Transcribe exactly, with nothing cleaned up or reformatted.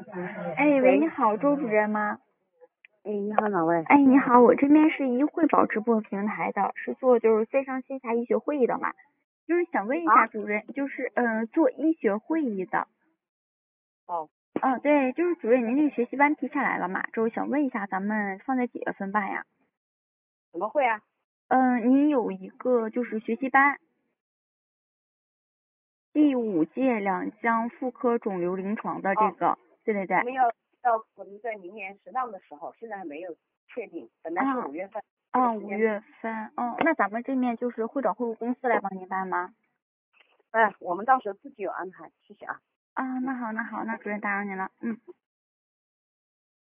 哎，喂，你好，周主任吗？ 哎，你好，哪位？ 哎，你好，我这边是医惠宝直播平台的，是做就是线上线下医学会议的嘛，就是想问一下啊？ 主任，就是嗯、呃、做医学会议的。 哦， 嗯，对，就是主任，您那个学习班批下来了嘛？就是想问一下，咱们放在几月份办呀？ 怎么会啊？ 嗯，您有一个就是学习班，第五届两江妇科肿瘤临床的这哦， 个，对对对。 我们要要可能在明年适当的时候，现在还没有确定，本来是啊五月份，这个啊， 时间， 五月份，嗯，那咱们这面就是会找会务公司来帮您办吗？ 哎，我们到时候自己有安排，谢谢啊。 啊，那好，那好，那主任打扰您了，嗯。